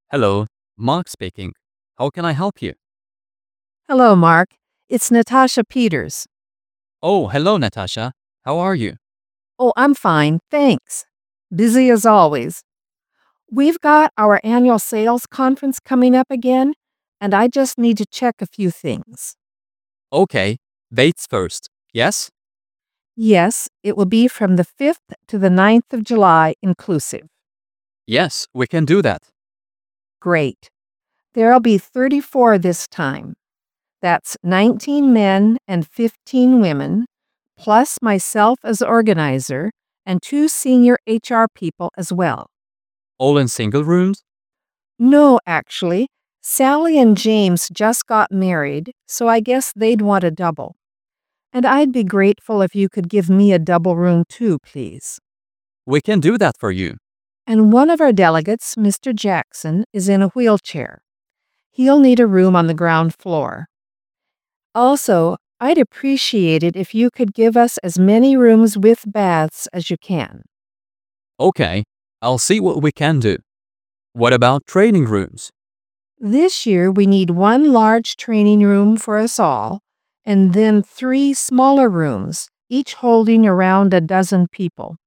Hello, Mark speaking. How can I help you? Hello, Mark. It's Natasha Peters. Oh, hello, Natasha. How are you? Oh, I'm fine, thanks. Busy as always. We've got our annual sales conference coming up again, and I just need to check a few things. Okay, dates first. Yes? Yes, it will be from the 5th to the 9th of July inclusive. Yes, we can do that. Great. There'll be 34 this time. That's 19 men and 15 women, plus myself as organizer and 2 senior HR people as well. All in single rooms? No, actually. Sally and James just got married, so I guess they'd want a double. And I'd be grateful if you could give me a double room too, please. We can do that for you. And one of our delegates, Mr. Jackson, is in a wheelchair. He'll need a room on the ground floor. Also, I'd appreciate it if you could give us as many rooms with baths as you can. Okay, I'll see what we can do. What about training rooms? This year, we need 1 large training room for us all, and then 3 smaller rooms, each holding around a dozen people.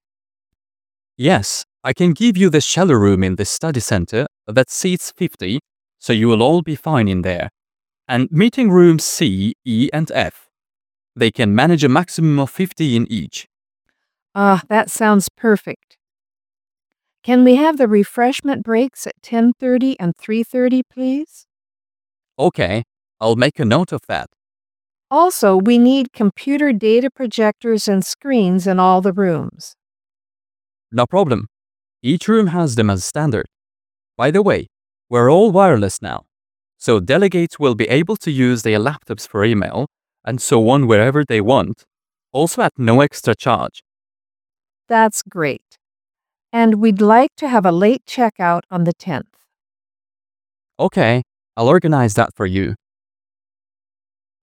Yes, I can give you the shallow room in the study center that seats 50, so you will all be fine in there. And meeting rooms C, E, and F. They can manage a maximum of 50 in each. That sounds perfect. Can we have the refreshment breaks at 10:30 and 3:30, please? Okay, I'll make a note of that. Also, we need computer data projectors and screens in all the rooms. No problem. Each room has them as standard. By the way, we're all wireless now, so delegates will be able to use their laptops for email and so on wherever they want, also at no extra charge. That's great. And we'd like to have a late checkout on the 10th. Okay, I'll organize that for you.